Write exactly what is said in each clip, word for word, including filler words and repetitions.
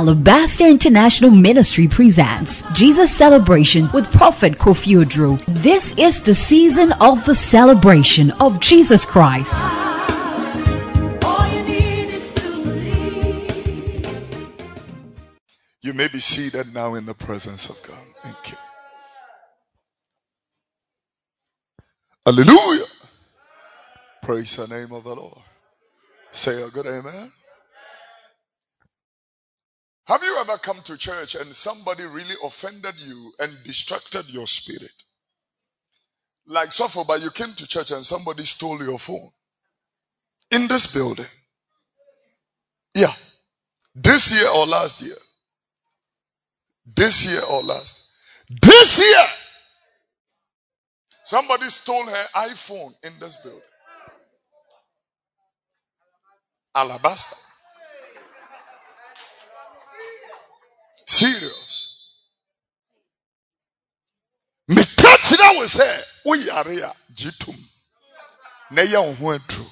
Alabaster International Ministry presents Jesus Celebration with Prophet Kofi Oduro. This is the season of the celebration of Jesus Christ. You may be seated now in the presence of God. Thank you. Hallelujah. Praise the name of the Lord. Say a good amen. Have you ever come to church and somebody really offended you and distracted your spirit? Like so far, but you came to church and somebody stole your phone. In this building. Yeah. This year or last year? This year or last? This year! Somebody stole her iPhone in this building. Alabaster. Serious. Me catch that we say, we are here, jitum. Neya unhuentru.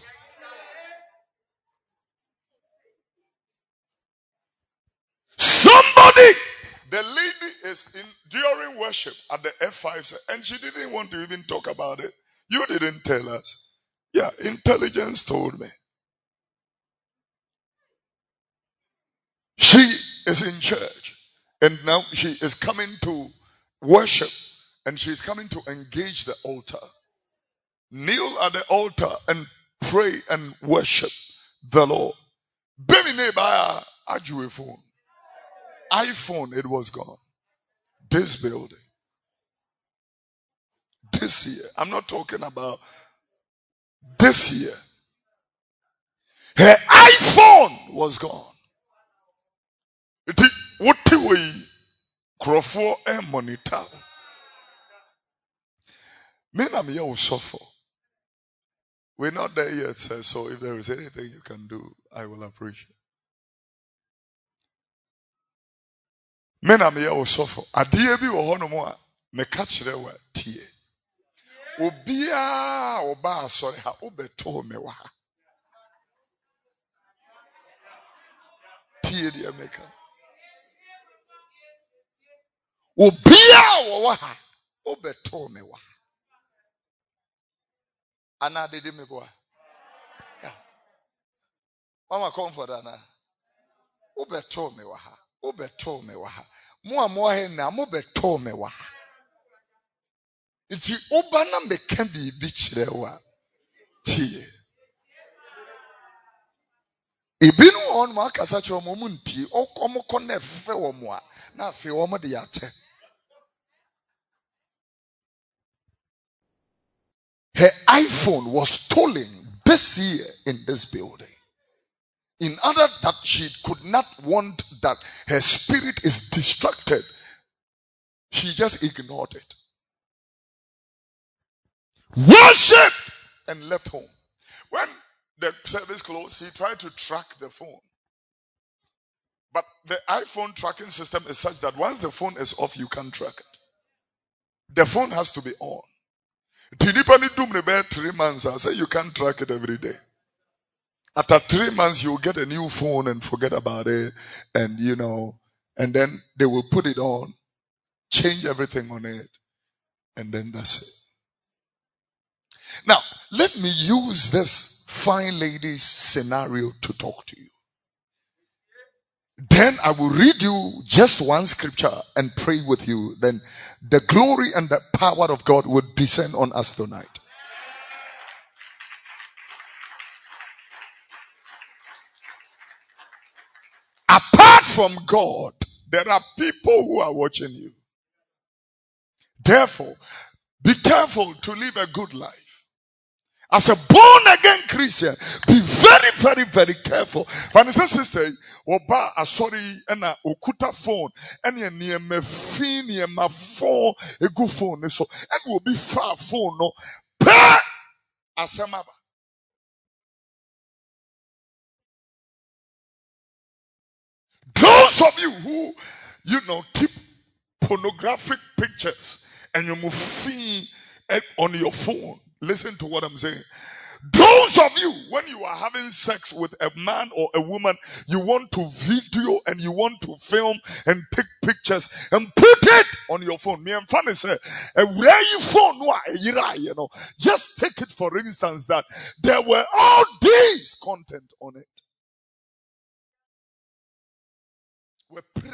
Somebody, the lady is in during worship at the F five and she didn't want to even talk about it. You didn't tell us. Yeah, intelligence told me. She is in church and now she is coming to worship and she's coming to engage the altar. Kneel at the altar and pray and worship the Lord. Baby neighbor, a phone. iPhone, it was gone. This building. This year. I'm not talking about this year. Her iPhone was gone. What way? Crofo and monitor. Me na me will suffer. We're not there yet, sir. So if there is anything you can do, I will appreciate. Me na me will suffer. Adie bi wo hono mo a me ka kire wa tie. Obia oba asore ha obeto me wa ha. Tie dia meka. Obia wo wa ha obeto me wa. Ana dede me go. Yeah. Mama comfort ana. Obeto me wa ha. Obeto me wa ha. Mo amo he na mo beto me wa ha. Iti oba na me kan bibi kire wa. Tie. Ibinu on ma kasa kire mo munti okomo kone fe wo mo a na afi wo mo de ya che. Her iPhone was stolen this year in this building. In order that she could not want that her spirit is distracted, she just ignored it. Worshipped and left home. When the service closed, she tried to track the phone. But the iPhone tracking system is such that once the phone is off, you can't track it. The phone has to be on. Three months, I say you can't track it every day. After three months, you'll get a new phone and forget about it. And you know, and then they will put it on, change everything on it. And then that's it. Now, let me use this fine lady's scenario to talk to you. Then I will read you just one scripture and pray with you. Then the glory and the power of God will descend on us tonight. Apart from God, there are people who are watching you. Therefore, be careful to live a good life. As a born again Christian, be very, very, very careful. Vanessa sister, oba asori ena okuta phone, eni eni me fin ye ma phone a good phone so, and will be far phone no. Pa asemaba. Those of you who, you know, keep pornographic pictures and you move on your phone. Listen to what I'm saying. Those of you, when you are having sex with a man or a woman, you want to video and you want to film and take pictures and put it on your phone. Me and Fanny say, a rare phone, you know, just take it for instance that there were all these content on it. We're pra-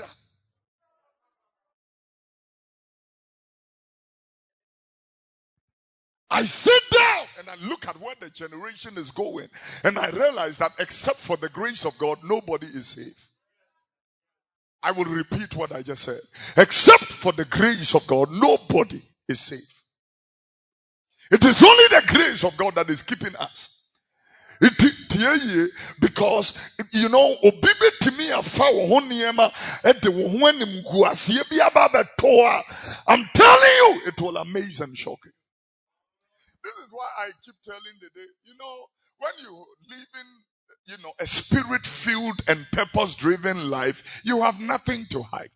I sit down and I look at where the generation is going, and I realize that except for the grace of God, nobody is safe. I will repeat what I just said. Except for the grace of God, nobody is safe. It is only the grace of God that is keeping us. It, because you know, I'm telling you, it will amaze and shock you. This is why I keep telling the day, you know, when you live in, you know, a spirit-filled and purpose-driven life, you have nothing to hide.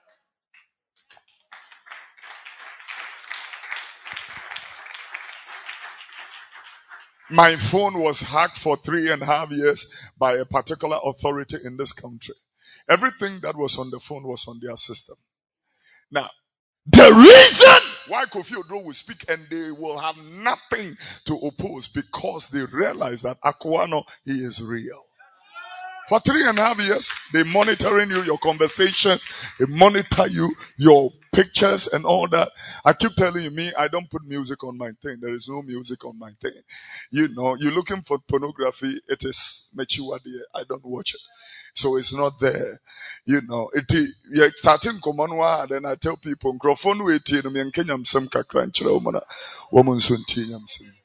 My phone was hacked for three and a half years by a particular authority in this country. Everything that was on the phone was on their system. Now, the reason why Kofi Oduro will speak and they will have nothing to oppose, because they realize that Akuano, he is real. For three and a half years, they monitoring you, your conversation, they monitor you, your pictures and all that. I keep telling you, me, I don't put music on my thing. There is no music on my thing. You know, you're looking for pornography, it is Mechiwadi. I don't watch it. So it's not there. You know, it is starting Komanwa, then I tell people, microphone waiting, me and Kenyam some kakranch, woman soon tea.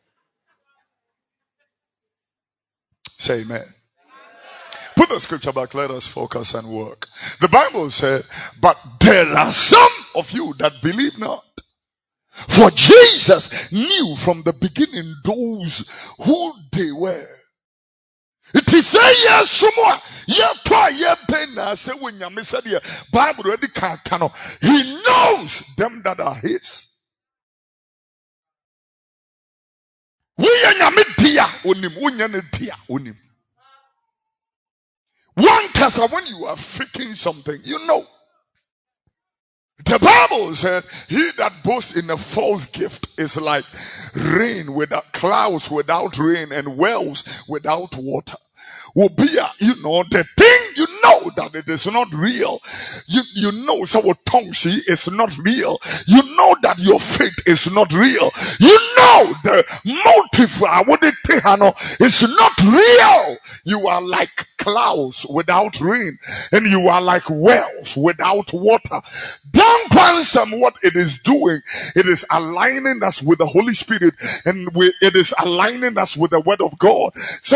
Say amen. Put the scripture back, let us focus and work. The Bible said, but there are some of you that believe not. For Jesus knew from the beginning those who they were. It is a yes, somewhere. Yeah, try, yeah, pena. Say when you miss it, Bible already can't. He knows them that are his. We are media onim, we are media onim. One case when you are faking something, you know. The Bible said, he that boasts in a false gift is like rain without clouds, without rain, and wells without water. Will be, a, you know, the thing you know that it is not real. You you know, so what tongue see is not real. You know that your faith is not real. You know the motive I wouldn't is not real. You are like clouds without rain, and you are like wells without water. Don't question what it is doing. It is aligning us with the Holy Spirit, and we, it is aligning us with the Word of God.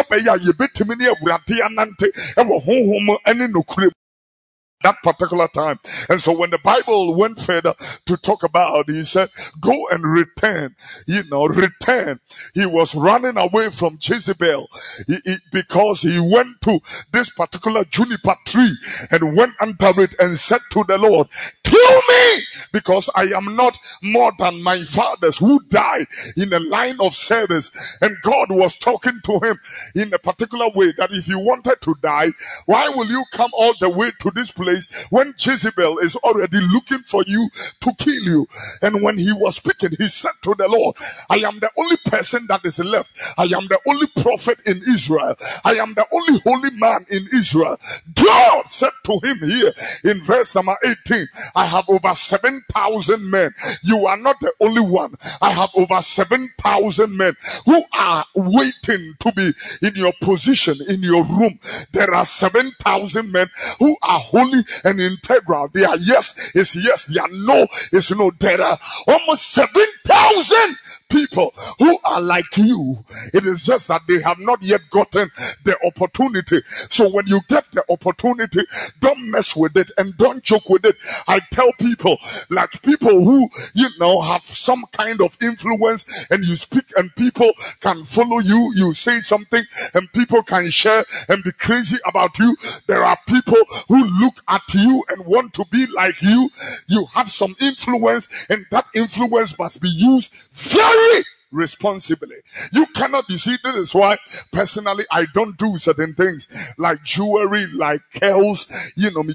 That particular time. And so when the Bible went further to talk about, he said, go and return, you know, return. He was running away from Jezebel he, he, because he went to this particular juniper tree and went under it and said to the Lord, kill me, because I am not more than my fathers who died in a line of service. And God was talking to him in a particular way that if you wanted to die, why will you come all the way to this place when Jezebel is already looking for you to kill you? And when he was speaking, he said to the Lord, I am the only person that is left. I am the only prophet in Israel. I am the only holy man in Israel. God said to him here in verse number eighteen, I have over seven thousand men. You are not the only one. I have over seven thousand men who are waiting to be in your position, in your room. There are seven thousand men who are holy and integral. They are yes is yes, they are no is no. There are almost seven thousand people who are like you. It is just that they have not yet gotten the opportunity. So when you get the opportunity, don't mess with it and don't joke with it. I tell people, like people who, you know, have some kind of influence, and you speak and people can follow you, you say something and people can share and be crazy about you. There are people who look at you and want to be like you. You have some influence, and that influence must be used very responsibly. You cannot, you see, this is why personally I don't do certain things like jewelry, like curls, you know, me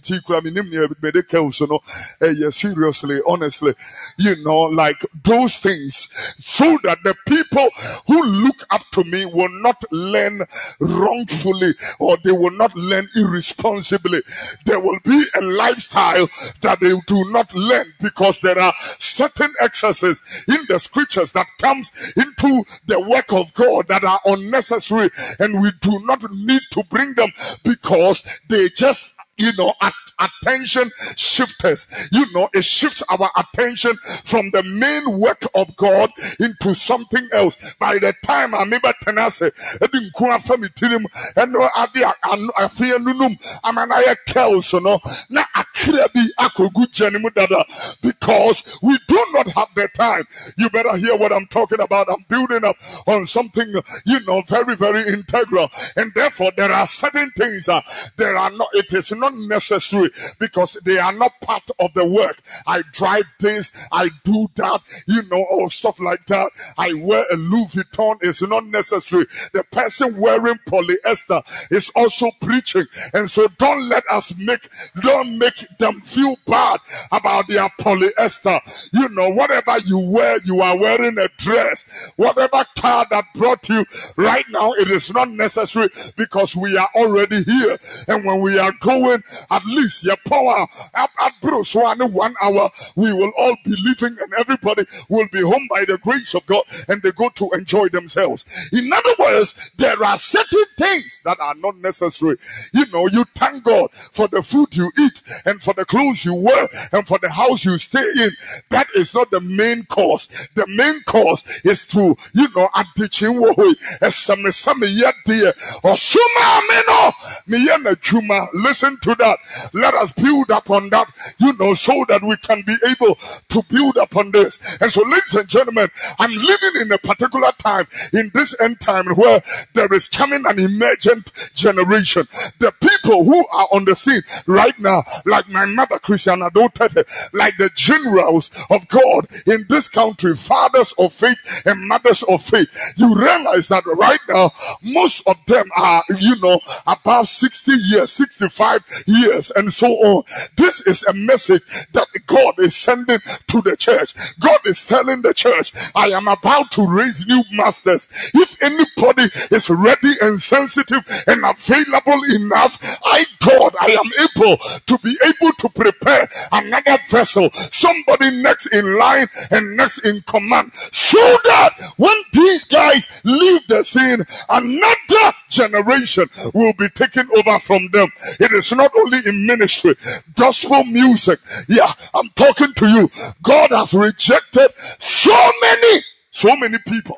curls, you know, eh, yeah, seriously, honestly, you know, like those things, so that the people who look up to me will not learn wrongfully, or they will not learn irresponsibly. There will be a lifestyle that they do not learn, because there are certain excesses in the scriptures that comes into the work of God that are unnecessary, and we do not need to bring them, because they just, you know, at attention shifters. You know, it shifts our attention from the main work of God into something else. By the time I remember Tenase, I didn't go after me till him, and no idea, I fear nunum, I'm an aya kells, you know, na akrebi akogu jenimu dada, because we do not have the time. You better hear what I'm talking about. I'm building up on something, you know, very, very integral, and therefore there are certain things uh, there are not, it is not necessary, because they are not part of the work. I drive this, I do that, you know, or stuff like that. I wear a Louis Vuitton, it's not necessary. The person wearing polyester is also preaching, and so don't let us make, don't make them feel bad about their polyester. You know, whatever you wear, you are wearing a dress. Whatever car that brought you right now, it is not necessary, because we are already here, and when we are going, at least your power at, at Bruce one one hour, we will all be leaving, and everybody will be home by the grace of God, and they go to enjoy themselves. In other words, there are certain things that are not necessary. You know, you thank God for the food you eat, and for the clothes you wear, and for the house you stay in. That is not the main cause. The main cause is to, you know, at the chinwoy, as some some yet dear, or suma meno, miyana chuma. Listen to that. Let us build upon that, you know, so that we can be able to build upon this. And so, ladies and gentlemen, I'm living in a particular time, in this end time, where there is coming an emergent generation. The people who are on the scene right now, like my mother Christiana Dotete, like the generals of God in this country, fathers of faith and mothers of faith, you realize that right now, most of them are, you know, about sixty years, sixty-five years, and so on. This is a message that God is sending to the church. God is telling the church, I am about to raise new masters. If anybody is ready and sensitive and available enough, I, God, I am able to be able to prepare another vessel, somebody next in line and next in command, so that when these guys leave the scene, another generation will be taken over from them. It is not only in ministry, gospel music. Yeah, I'm talking to you. God has rejected so many, so many people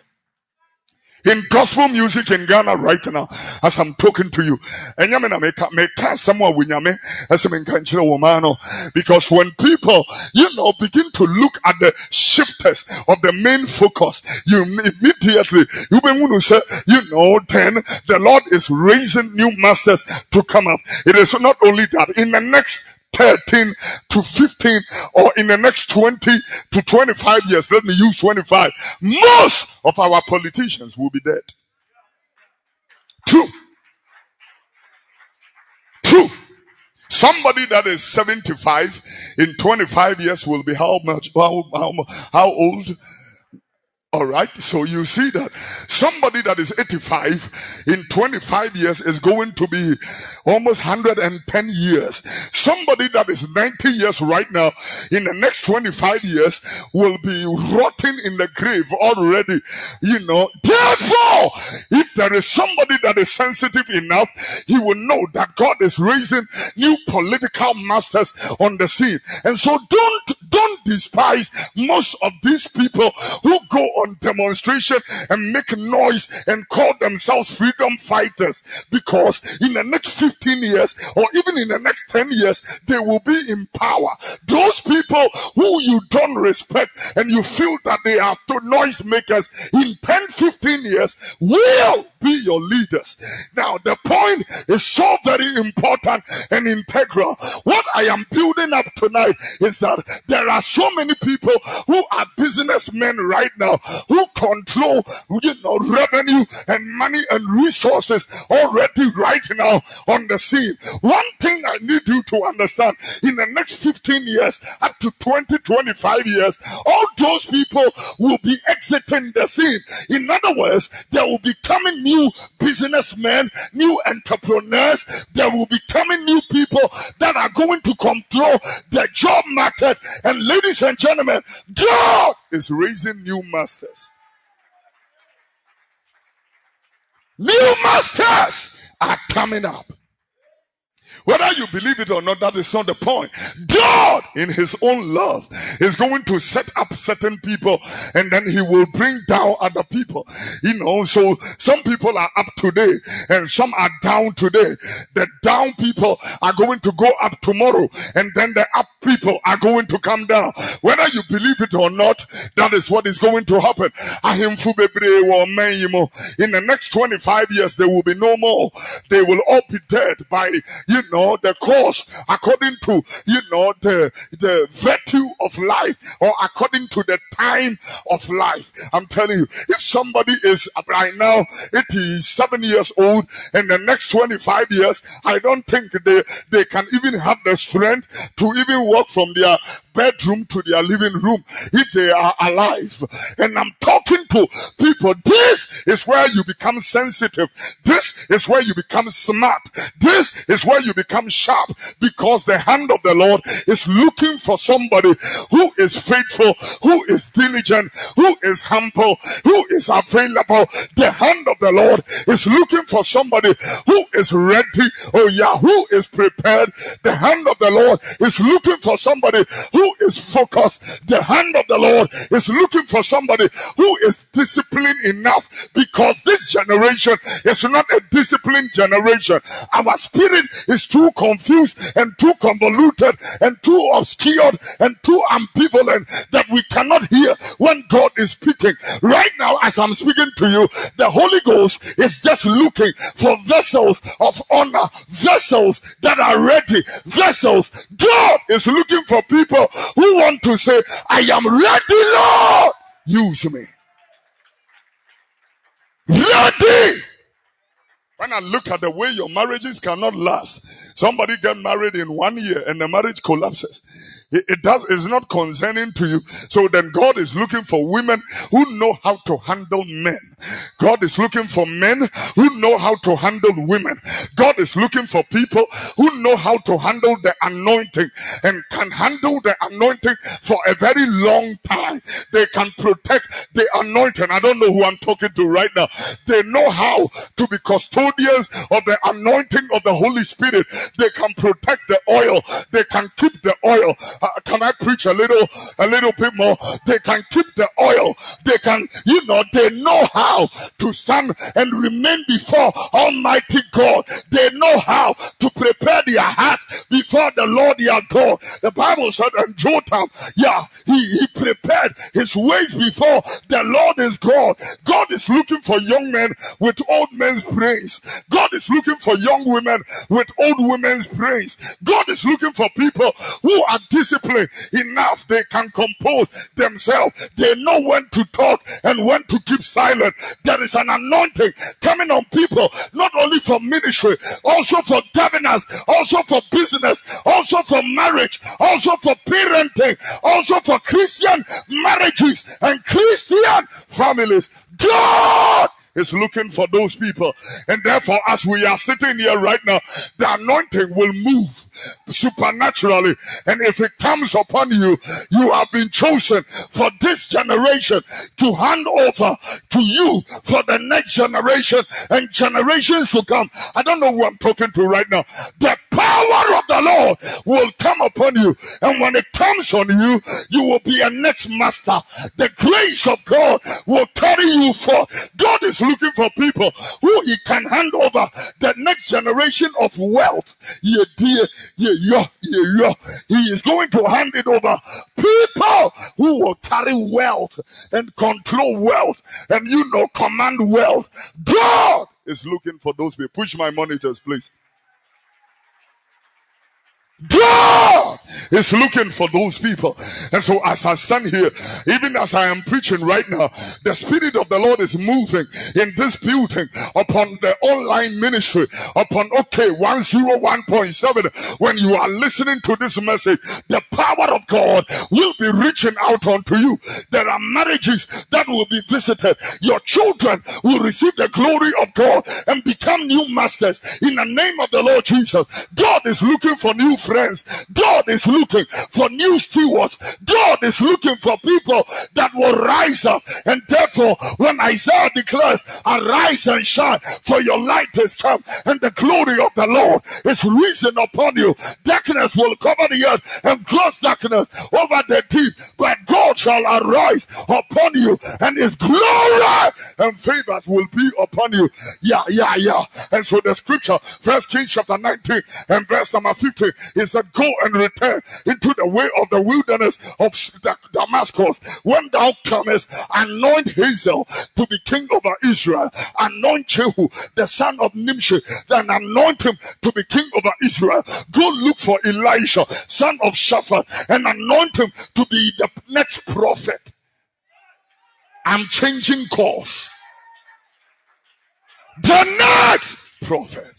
in gospel music in Ghana right now, as I'm talking to you. Because when people, you know, begin to look at the shifters of the main focus, you immediately, you will say, you know, then the Lord is raising new masters to come up. It is not only that, in the next thirteen to fifteen, or in the next twenty to twenty-five years, let me use twenty-five, most of our politicians will be dead. True. True. Somebody that is seventy-five in twenty-five years will be how much, how, how, how old? All right, so you see that somebody that is eighty-five in twenty-five years is going to be almost one hundred ten years. Somebody that is ninety years right now, in the next twenty-five years, will be rotting in the grave already. You know, therefore, if there is somebody that is sensitive enough, he will know that God is raising new political masters on the scene. And so don't, don't despise most of these people who go on demonstration and make noise and call themselves freedom fighters, because in the next fifteen years, or even in the next ten years, they will be in power. Those people who you don't respect and you feel that they are noise makers, in ten, fifteen years will be your leaders. Now, the point is so very important and integral. What I am building up tonight is that there are so many people who are businessmen right now who control, you know, revenue and money and resources already right now on the scene. One thing I need you to understand, in the next fifteen years up to twenty, twenty-five years, all those people will be exiting the scene. In other words, there will be coming new businessmen, new entrepreneurs. There will be coming new people that are going to control the job market. And ladies and gentlemen, God is raising new masters. New masters are coming up. Whether you believe it or not, that is not the point. God, in his own love, is going to set up certain people and then he will bring down other people. You know, so some people are up today and some are down today. The down people are going to go up tomorrow and then the up people are going to come down. Whether you believe it or not, that is what is going to happen. In the next twenty-five years, there will be no more. They will all be dead by, you know, Know, the course according to, you know, the the virtue of life, or according to the time of life. I'm telling you, if somebody is right now eighty-seven years old and the next twenty-five years, I don't think they they can even have the strength to even walk from their bedroom to their living room if they are alive. And I'm talking to people. This is where you become sensitive. This is where you become smart. This is where you become sharp, because the hand of the Lord is looking for somebody who is faithful, who is diligent, who is humble, who is available. The hand of the Lord is looking for somebody who is ready. Oh yeah, who is prepared. The hand of the Lord is looking for somebody who is focused. The hand of the Lord is looking for somebody who is disciplined enough, because this generation is not a disciplined generation. Our spirit is too confused and too convoluted and too obscured and too ambivalent that we cannot hear when God is speaking. Right now, as I'm speaking to you, the Holy Ghost is just looking for vessels of honor, vessels that are ready, vessels. God is looking for people who want to say, I am ready, Lord, use me. Ready. When I look at the way your marriages cannot last, somebody get married in one year and the marriage collapses. It, it does, it's not concerning to you. So then God is looking for women who know how to handle men. God is looking for men who know how to handle women. God is looking for people who know how to handle the anointing and can handle the anointing for a very long time. They can protect the anointing. I don't know who I'm talking to right now. They know how to be custodians of the anointing of the Holy Spirit. They can protect the oil. They can keep the oil. Uh, can I preach a little, a little bit more? They can keep the oil. They can, you know, they know how to stand and remain before Almighty God. They know how to prepare their hearts before the Lord their God. The Bible said, and Jotham, yeah, he, he prepared his ways before the Lord is God. God is looking for young men with old men's brains. God is looking for young women with old women's brains. God is looking for people who are disciplined enough. They can compose themselves. They know when to talk and when to keep silent. There is an anointing coming on people, not only for ministry, also for governance, also for business, also for marriage, also for parenting, also for Christian marriages and Christian families. God is looking for those people. And therefore, as we are sitting here right now, the anointing will move supernaturally. And if it comes upon you, you have been chosen for this generation to hand over to you for the next generation and generations to come. I don't know who I'm talking to right now. The power of the Lord will come upon you. And when it comes on you, you will be a next master. The grace of God will carry you forth. God is looking for people who he can hand over the next generation of wealth. Yeah, dear, yeah, yeah, yeah, yeah. He is going to hand it over. People who will carry wealth and control wealth and, you know, command wealth. God is looking for those people. Push my monitors, please. God is looking for those people. And so as I stand here, even as I am preaching right now, the Spirit of the Lord is moving in this building upon the online ministry, upon OK one oh one point seven. When you are listening to this message, the power of God will be reaching out unto you. There are marriages that will be visited. Your children will receive the glory of God and become new masters in the name of the Lord Jesus. God is looking for new friends. God is looking for new stewards. God is looking for people that will rise up. And therefore, when Isaiah declares, arise and shine, for your light has come, and the glory of the Lord is risen upon you. Darkness will cover the earth and gross darkness over the deep, but God shall arise upon you, and his glory and favors will be upon you. Yeah, yeah, yeah. And so the scripture, First Kings chapter nineteen and verse number fifty, is that go and return into the way of the wilderness of Damascus. When thou comest, anoint Hazael to be king over Israel. Anoint Jehu, the son of Nimshi, then anoint him to be king over Israel. Go look for Elisha, son of Shaphat, and anoint him to be the next prophet. I'm changing course. The next prophet.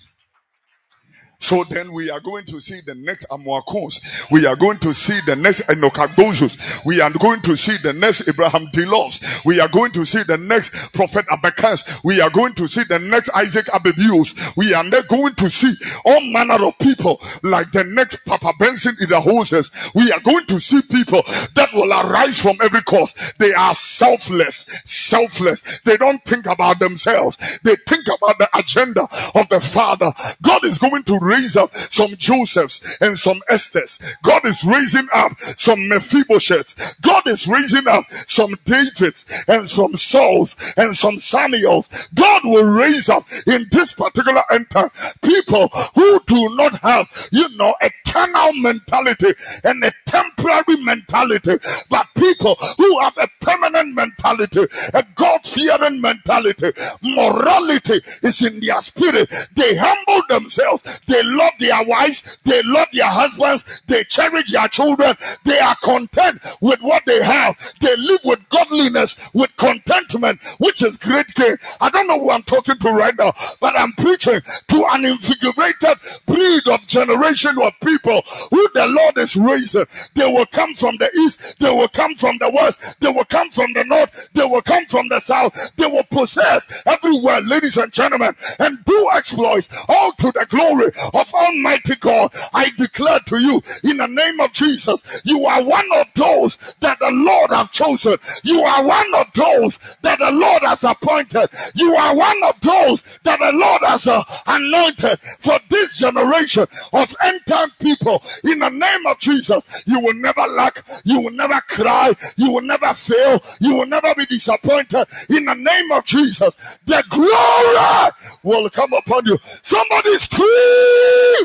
So then we are going to see the next Amuakons. We are going to see the next Enokagozus. We are going to see the next Abraham Delos. We are going to see the next Prophet Abakas. We are going to see the next Isaac Abebios. We are not going to see all manner of people like the next Papa Benson in the houses. We are going to see people that will arise from every cause. They are selfless, selfless. They don't think about themselves. They think about the agenda of the Father. God is going to raise up some Josephs and some Esthers. God is raising up some Mephibosheths. God is raising up some Davids and some Sauls and some Samuels. God will raise up in this particular end time people who do not have, you know, a carnal mentality and a temporary mentality, but people who have a permanent mentality, a God-fearing mentality. Morality is in their spirit. They humble themselves. They love their wives. They love their husbands. They cherish their children. They are content with what they have. They live with godliness, with contentment, which is great gain. I don't know who I'm talking to right now, but I'm preaching to an invigorated breed of generation of people who the Lord is raising. They will come from the east. They will come from the west. They will come from the north. They will come from the south. They will possess everywhere, ladies and gentlemen, and do exploits, all to the glory of Almighty God. I declare to you in the name of Jesus, you are one of those that the Lord has chosen. You are one of those that the Lord has appointed. You are one of those that the Lord has uh, anointed for this generation of end time people. In the name of Jesus, you will never lack. You will never cry. You will never fail. You will never be disappointed. In the name of Jesus, the glory will come upon you. Somebody scream.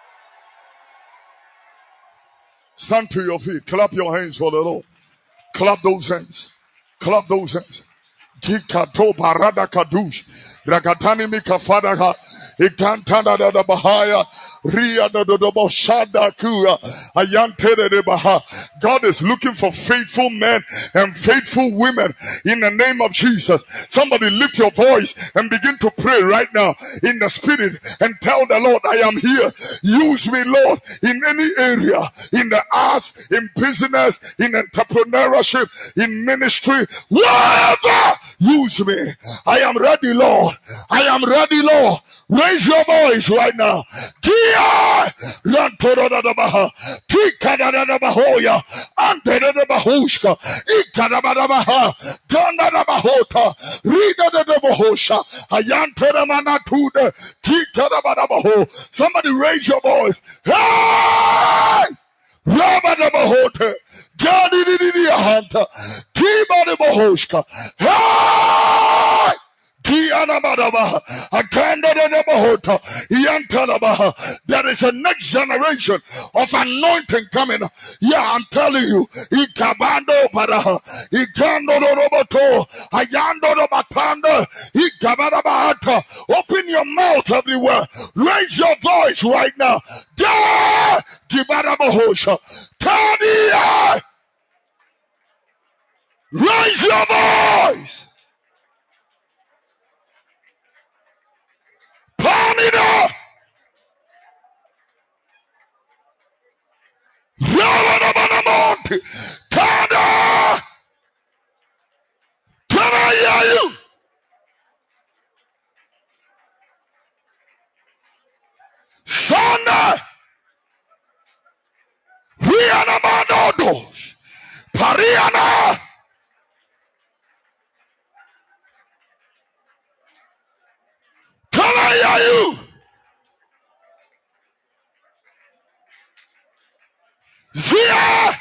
Stand to your feet. Clap your hands for the Lord. Clap those hands. Clap those hands. Kikato barada kadush. Ragatani mikafadaha. Ikantana da bahaya. Ria da da da boshada kua. Ayantere de baha. God is looking for faithful men and faithful women in the name of Jesus. Somebody lift your voice and begin to pray right now in the spirit and tell the Lord, I am here. Use me, Lord, in any area, in the arts, in business, in entrepreneurship, in ministry, wherever. Use me. I am ready, Lord. I am ready, Lord. Raise your voice right now. Kia Rantorodadabaha, Kikadadabahoya, Antedadabahushka, Ikadabadabaha, Gandadabahota, Ridadabahosha, Ayantedamanatude, Kikadabadabaho. Somebody raise your voice. Hey! Rabadabahote, Gadididia Hunter, Kibadabahoshka, hey! There is a next generation of anointing coming. Yeah, I'm telling you. Ikabando para, ikando roboto, ayando robatanda, ikabada bahata. Open your mouth everywhere. Raise your voice right now. Yeah, kibada bahosha. Tadia, raise your voice. Palmida, Yalanabanamonte, Tada. Can I hear you? Sunday, Rihanna Manodos, Pariana, can I hear you? Zia,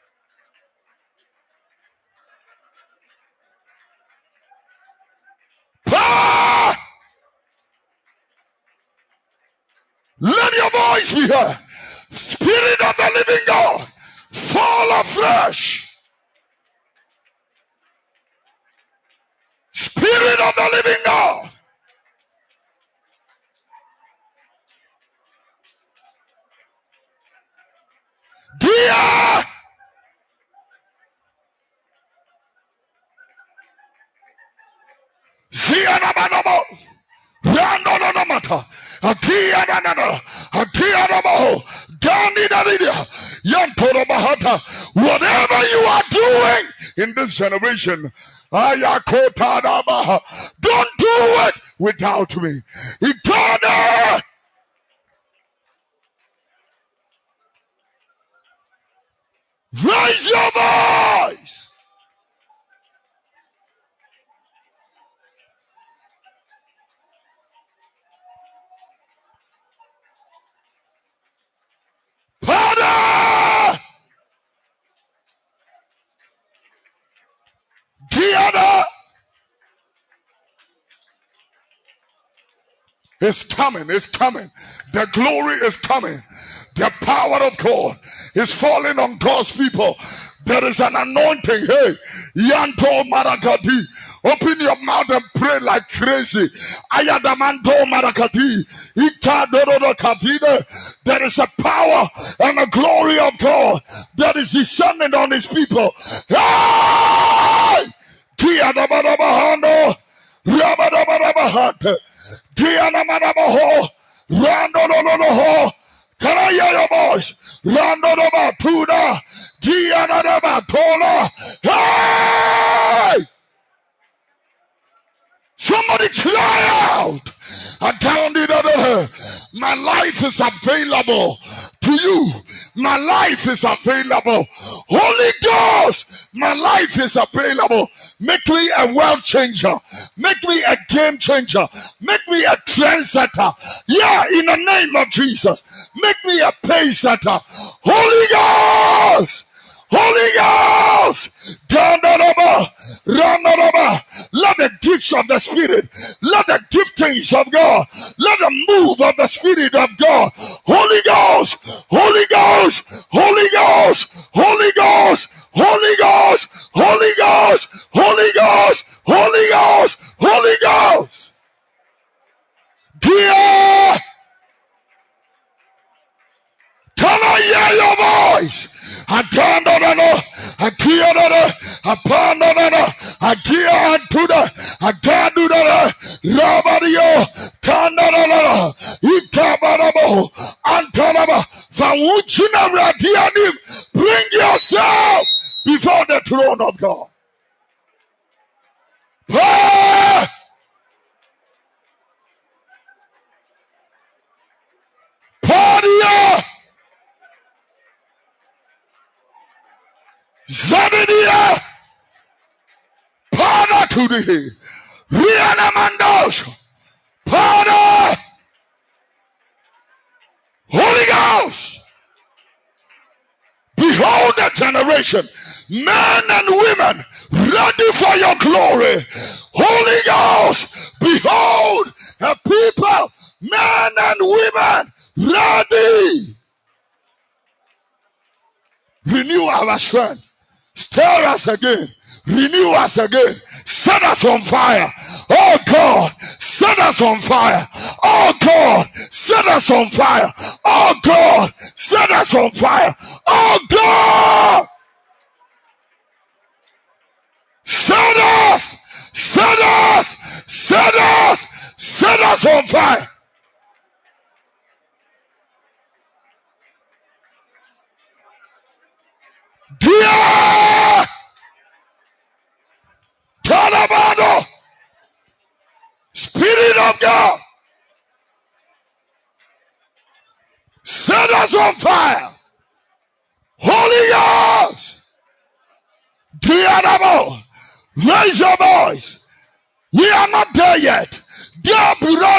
Pa, let your voice be heard. Spirit of the living God, fall afresh. Spirit of the living God. Dear, Zianabanomo, Randonomata, Akianana, Akianamo, Dani Danidia, Yantoro Bahata, whatever you are doing in this generation, Ayakotadabaha, don't do it without me. Eternal. Raise your voice. Father, Diana is coming, is coming. The glory is coming. The power of God is falling on God's people. There is an anointing. Hey, Yanto Marakati. Open your mouth and pray like crazy. Ayadamando Marakati. Ikadoro Kavide. There is a power and a glory of God that is descending on his people. Hey! Kiadabadabahando. Rabadabadabahate. Kianamadabaho. Randoloho. Can I hear your voice? Randolaba Tuna, Gianadaba Tola. Hey! Somebody cry out. I down the other. My life is available to you. My life is available. Holy Ghost, my life is available. Make me a world changer. Make me a game changer. Make me a trendsetter. Yeah, in the name of Jesus. Make me a pace setter. Holy Ghost. Holy Ghost, let the gifts of the Spirit, let the giftings of God, let the move of the Spirit of God. Holy Ghost, Holy Ghost, Holy Ghost, Holy Ghost, Holy Ghost, Holy Ghost, Holy Ghost, Holy Ghost, Holy Ghost. Dear, can I hear your voice? I can't know, I can't know, I can't know, I can't do that, I can't do that. Rabadio, Tandarana, Ikabarabo, Antanaba, Famuchina Radianim, bring yourself before the throne of God. Ah! Padia! Zabidia, Pada to the Rihanna Mandos, Pada, Holy Ghost. Behold, the generation, men and women ready for your glory. Holy Ghost, behold a people, men and women ready. Renew our strength. Stir us again. Renew us again. Set us on fire. Oh God, set us on fire. Oh God, set us on fire. Oh God, set us on fire. Oh God, set us, set us, set us, set us on fire. Dear Talabado, Spirit of God, set us on fire. Holy Ghost, Dianamo, raise your voice. We are not there yet. There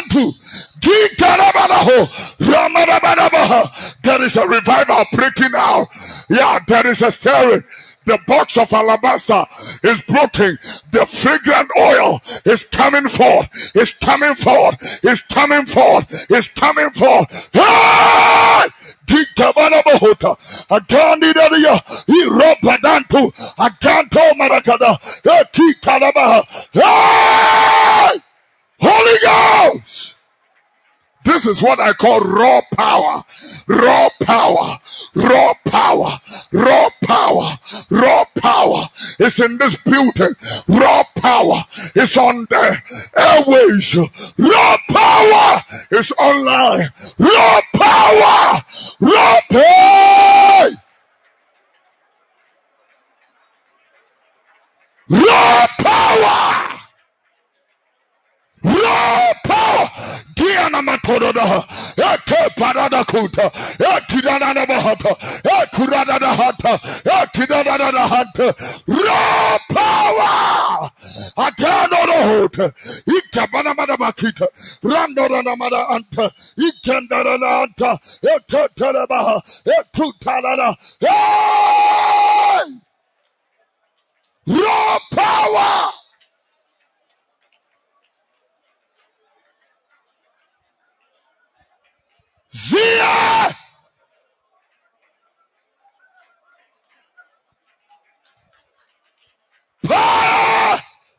is a revival breaking out. Yeah, there is a stirring. The box of alabaster is broken. The fragrant oil is coming forth. It's coming forth. It's coming forth. It's coming forth. Hey! Dikabanabahota. Agandi Daria. He ropadantu. Aganto Marakada. Kikanabaha. Hey! Holy Ghost. This is what I call raw power. Raw power. Raw power. Raw power. Raw power. It's in this building. Raw power is on the airways. Raw power is online. Raw power. Raw power. Raw power. Raw power. Diana Matoroda, Eke Parada Kuta, Ekidana Bahata, Ekurada Hata, Ekidana Hata, raw power. Akano Hota, Ikabana Madamakita, Rando Ramada Anta, Ikandana Anta, Ekatalabaha, Ekutalana, raw power. Zia! Power!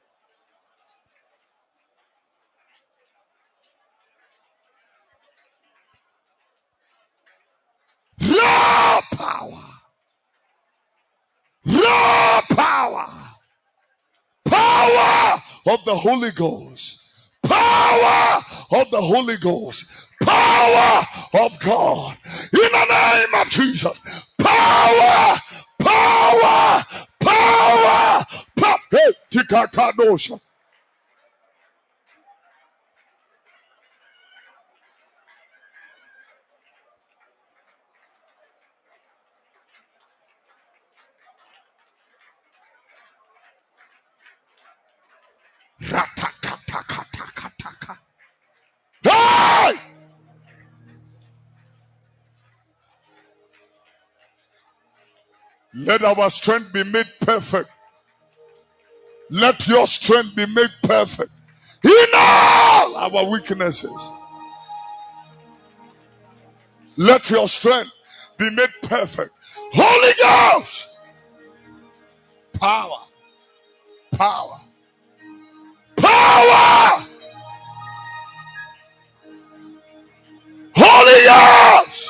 Raw power! Raw power! Power of the Holy Ghost! Power of the Holy Ghost! Power of God! In the name of Jesus! Power! Power! Power! Power! Hey, Tikakadosha! Ratakatakataka. Hey! Let our strength be made perfect. Let your strength be made perfect in all our weaknesses. Let your strength be made perfect. Holy Ghost! Power. Power. Power! Holy Ghost!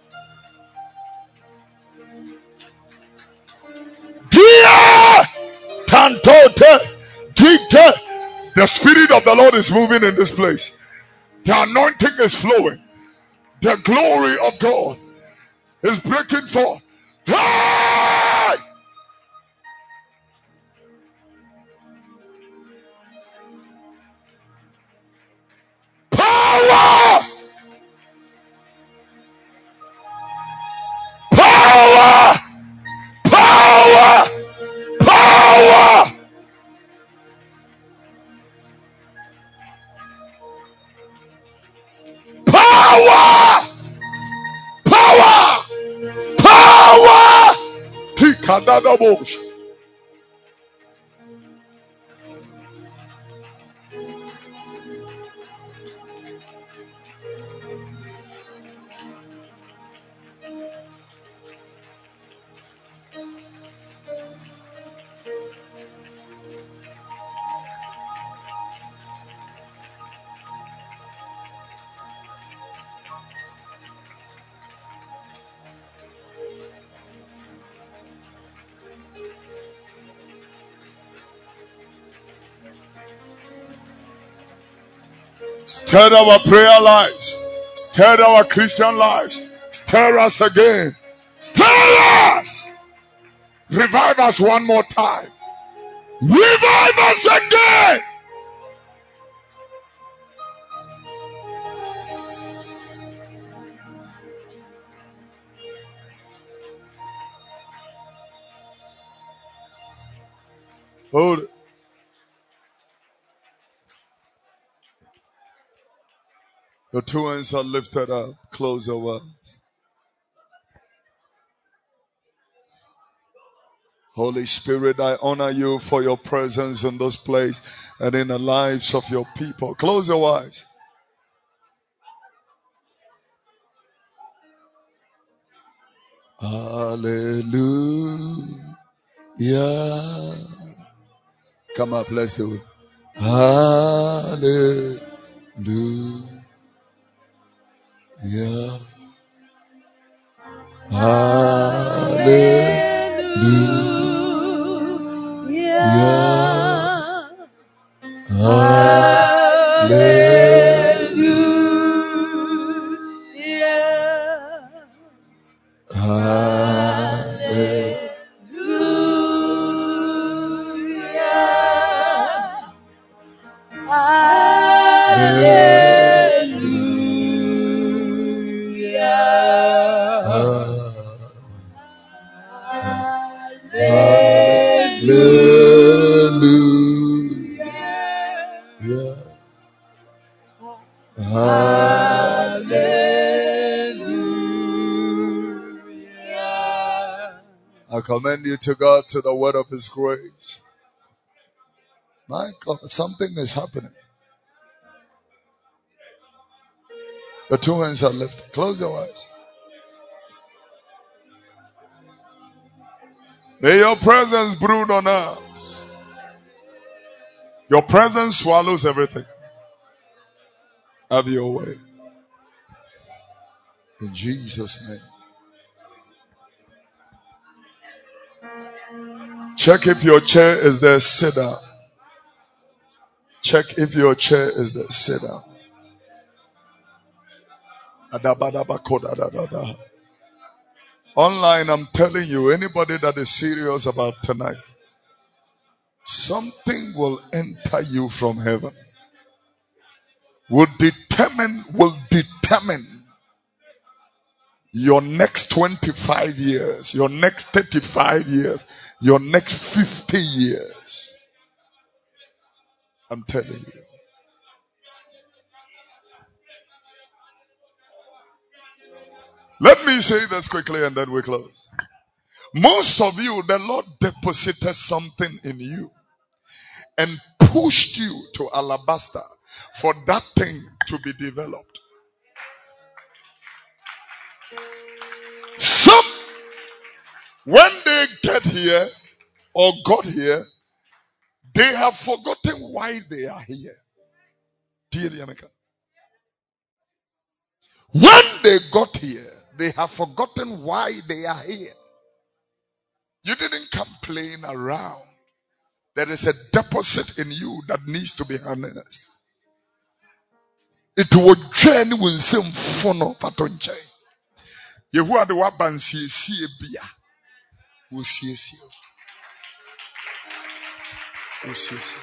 Dear Tantote, Gite. The Spirit of the Lord is moving in this place. The anointing is flowing. The glory of God is breaking forth. Hey! Power! Power! Power! Power! Power! Power! Power! Kadadabosh. Stir our prayer lives. Stir our Christian lives. Stir us again. Stir us. Revive us one more time. Revive us again. Hold it. Your two hands are lifted up. Close your eyes. Holy Spirit, I honor you for your presence in this place and in the lives of your people. Close your eyes. Hallelujah. Come up, let's do it. Hallelujah. Hallelujah. I commend you to God, to the word of His grace. My God, something is happening. The two hands are lifted. Close your eyes. May your presence brood on us. Your presence swallows everything. Have your way. In Jesus' name. Check if your chair is there, sit down. Check if your chair is there, sit down. Online, I'm telling you, anybody that is serious about tonight, something will enter you from heaven. Will determine, will determine your next twenty-five years, your next thirty-five years, your next fifty years. I'm telling you. Let me say this quickly and then we close. Most of you, the Lord deposited something in you and pushed you to alabaster for that thing to be developed. Some, when they get here or got here, they have forgotten why they are here. Dear America. When they got here, they have forgotten why they are here. You didn't come playing around. There is a deposit in you that needs to be harnessed. It will join with some funnel fatonche. You are the one see see bia. Who sees you? Who sees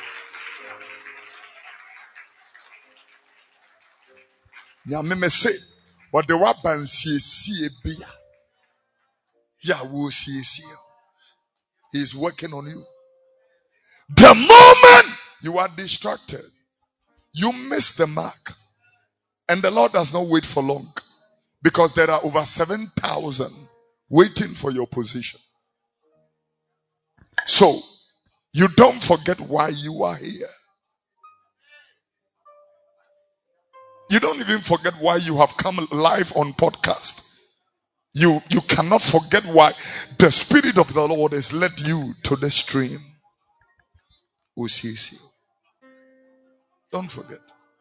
you? Now, me say what the one see see bia. Yeah, who sees you? He is working on you. The moment you are distracted, you miss the mark. And the Lord does not wait for long. Because there are over seven thousand waiting for your position. So, you don't forget why you are here. You don't even forget why you have come live on podcast. You, you cannot forget why the Spirit of the Lord has led you to the stream. Who sees you? Don't forget.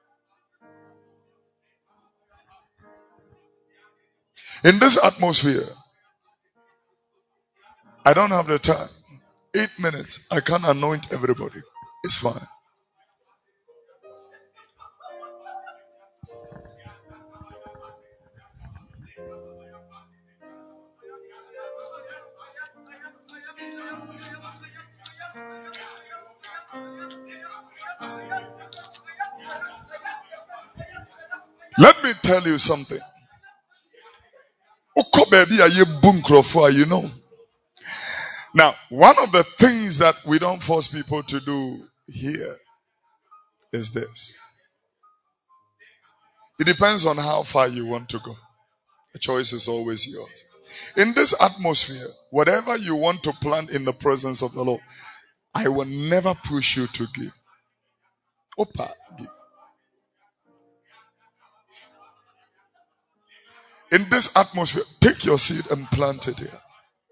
In this atmosphere, I don't have the time. Eight minutes. I can't anoint everybody. It's fine. Let me tell you something. You know. Now, one of the things that we don't force people to do here is this. It depends on how far you want to go. The choice is always yours. In this atmosphere, whatever you want to plant in the presence of the Lord, I will never push you to give. Opa, give. In this atmosphere, take your seed and plant it here.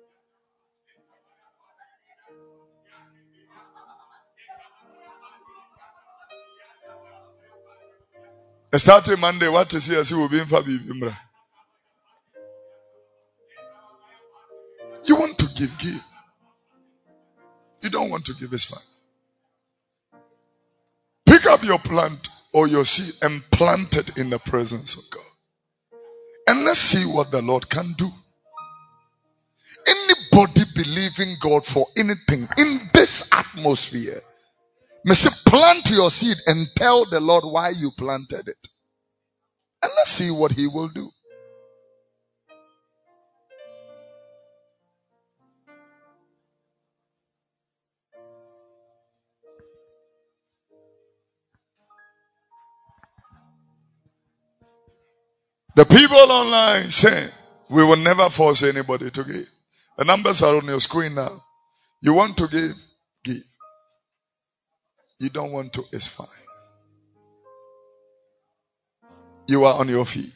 Starting Monday, what is here? Will be in Fabi. You want to give, give. You don't want to give, it's fine. Pick up your plant or your seed and plant it in the presence of God. And let's see what the Lord can do. Anybody believing God for anything in this atmosphere, may say plant your seed and tell the Lord why you planted it. And let's see what He will do. The people online saying, we will never force anybody to give. The numbers are on your screen now. You want to give, give. You don't want to, it's fine. You are on your feet.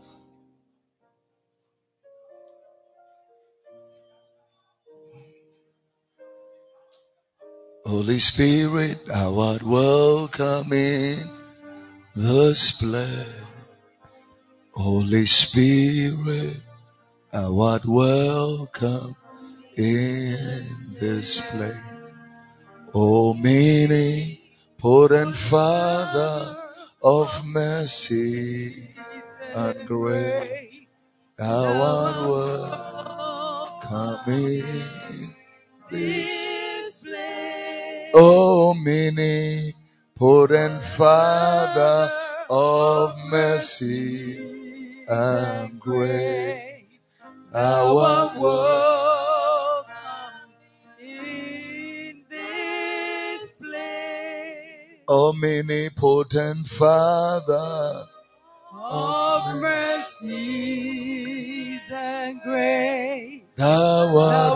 Holy Spirit, thou art welcome in this place. Holy Spirit, thou art welcome in this place. O meaning, potent Father of mercy and grace, thou art welcome in this place. O meaning, potent Father of mercy and grace, thou art welcome in this place. Omnipotent Father of mercies and grace, thou art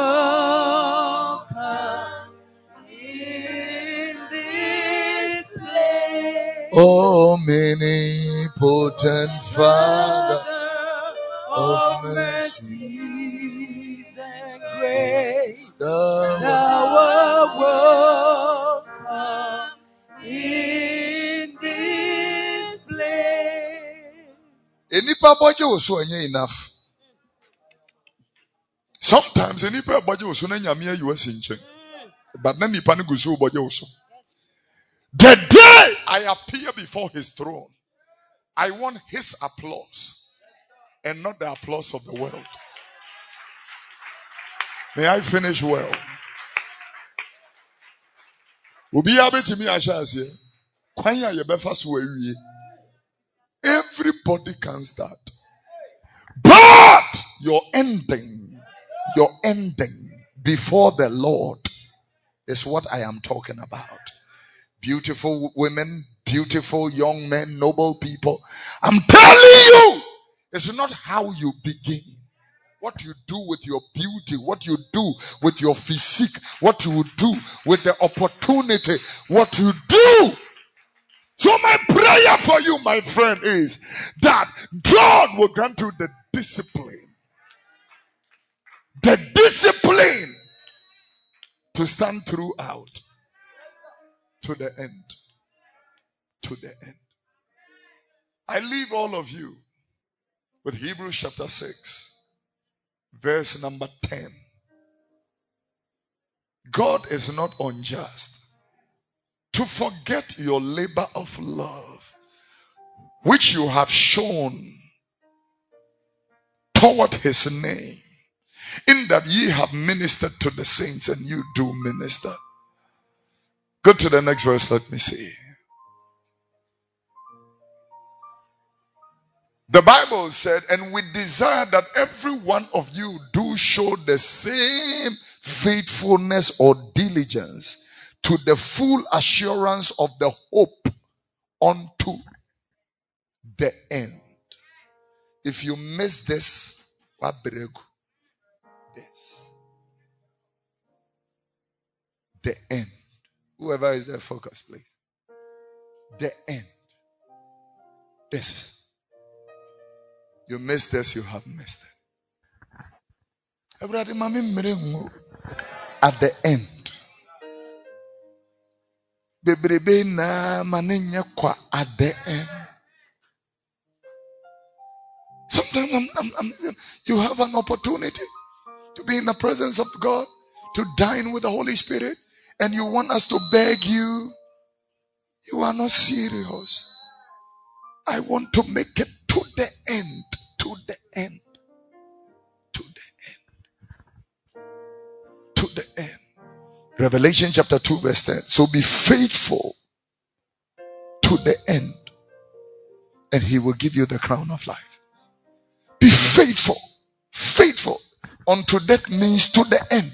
welcome in this place. Omnipotent Father of mercy and grace, thou art welcome in this place. Enipa boje oso enye enough. Sometimes enipa boje oso na nyame ayi wasinche. But na nipa ne gusu boje oso. The day I appear before His throne, I want His applause and not the applause of the world. May I finish well? Everybody can start. But your ending, your ending before the Lord is what I am talking about. Beautiful women, beautiful young men, noble people. I'm telling you, it's not how you begin. what you do with your beauty, what you do with your physique, what you do with the opportunity, what you do. So my prayer for you, my friend, is that God will grant you the discipline. The discipline to stand throughout to the end. To the end. I leave all of you with Hebrews chapter six, verse number ten. God is not unjust to forget your labor of love, which you have shown toward his name, in that ye have ministered to the saints, and you do minister. Go to the next verse, let me see. The Bible said, and we desire that every one of you do show the same faithfulness or diligence to the full assurance of the hope unto the end. If you miss this, what bregu? This. The end. Whoever is there, focus, please. The end. This. You missed this, you have missed it. At the end. At the end. Sometimes I'm, I'm, I'm, you have an opportunity to be in the presence of God, to dine with the Holy Spirit, and you want us to beg you. You are not serious. I want to make it to the end. To the end. To the end. To the end. Revelation chapter two verse ten. So be faithful to the end, and he will give you the crown of life. Be faithful. Faithful unto death means to the end.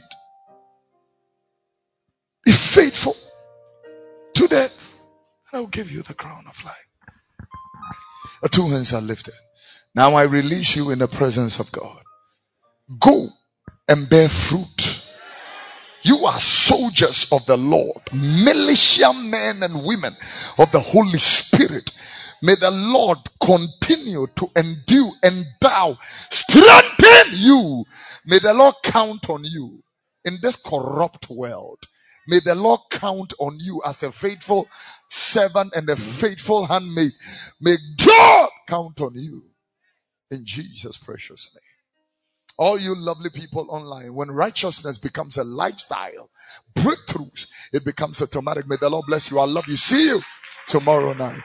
Be faithful to death, and I will give you the crown of life. The two hands are lifted. Now I release you in the presence of God. Go and bear fruit. You are soldiers of the Lord, militia men and women of the Holy Spirit. May the Lord continue to endue, endow, strengthen you. May the Lord count on you in this corrupt world. May the Lord count on you as a faithful servant and a faithful handmaid. May God count on you in Jesus' precious name. All you lovely people online, when righteousness becomes a lifestyle, breakthroughs, it becomes automatic. May the Lord bless you. I love you. See you tomorrow night.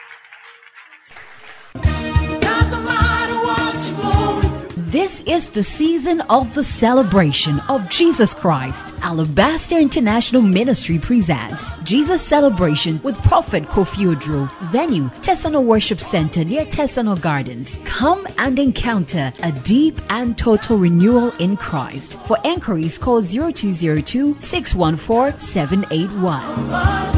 This is the season of the celebration of Jesus Christ. Alabaster International Ministry presents Jesus Celebration with Prophet Kofi Oduro. Venue, Tesano Worship Center near Tesano Gardens. Come and encounter a deep and total renewal in Christ. For enquiries, call zero two zero two, six one four, seven eight one.